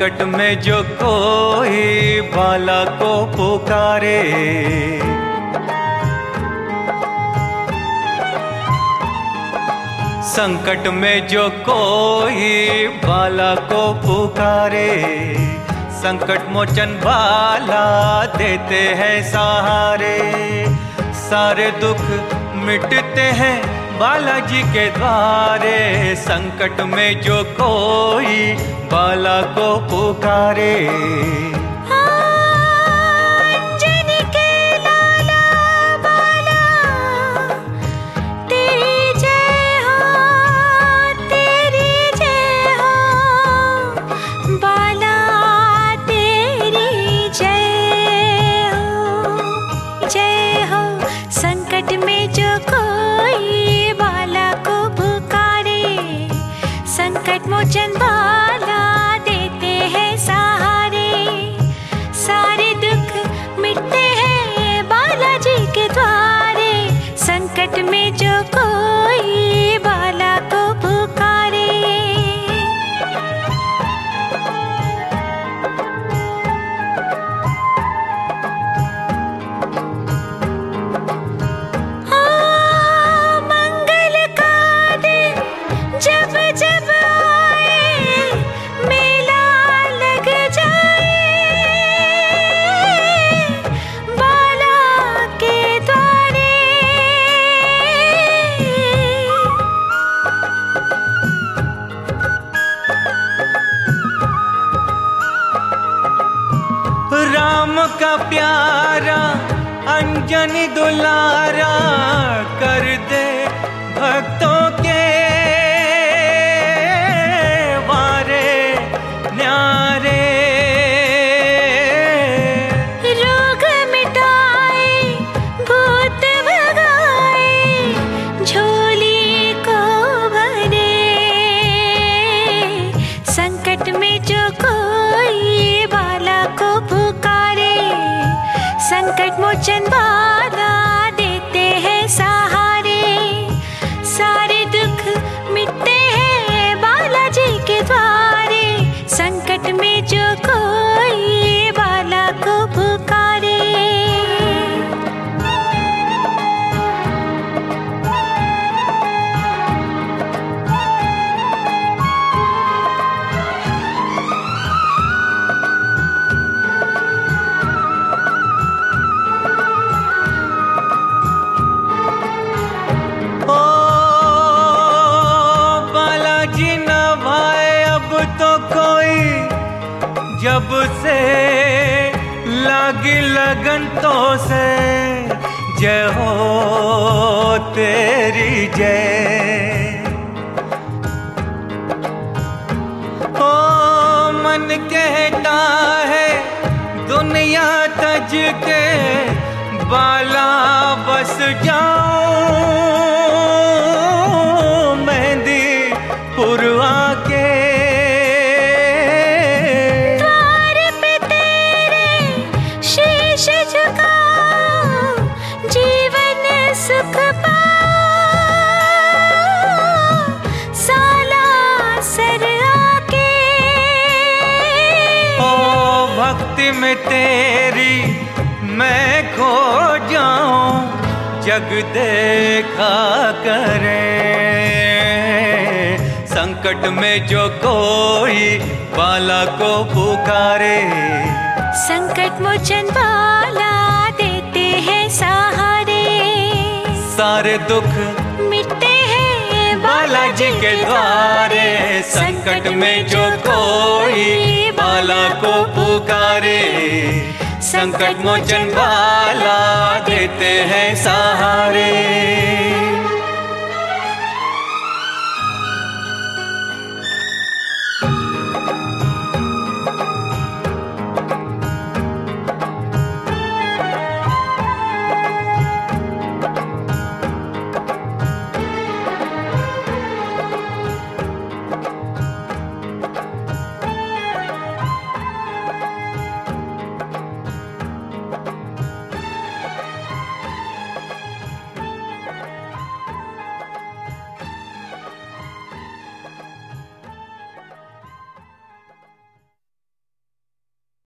संकट में जो कोई बाला को पुकारे, संकट में जो कोई बाला को पुकारे, संकट मोचन बाला देते हैं सहारे। सारे दुख मिटते हैं बालाजी के द्वारे, संकट में जो कोई बाला को पुकारे। मोचन बाला देते हैं सहारे, सारे दुख मिटते हैं बालाजी के द्वारे, संकट में जो कोई बाला को पुकारे। मंगल का दिन जब जब राम का प्यारा अंजनी दुलारा कर दे भक्तों के वारे न्यारे। रोग मिटाए भूत भगाए झोली को भरे, संकट में जो कोई बाला को पुकारे, संकट मोचन बाला देते हैं सहारे, सारे दुख मिटते हैं बालाजी के द्वारे, संकट में जो कोई बाला को पुकारे। जब से लागी लगन तो से जय हो तेरी जय। ओ मन कहता है दुनिया तज के बाला बस जाऊं, मेहंदी पुरवा के सुख पाओ, साला सर आके। ओ भक्ति में तेरी मैं खो जाऊं, जग देखा करे, संकट में जो कोई बाला को पुकारे, संकट मोचन बाला देते हैं सहारे, सारे दुख मिटते हैं बालाजी के द्वारे, संकट में जो कोई बाला को पुकारे, संकट मोचन बाला देते हैं सहारे।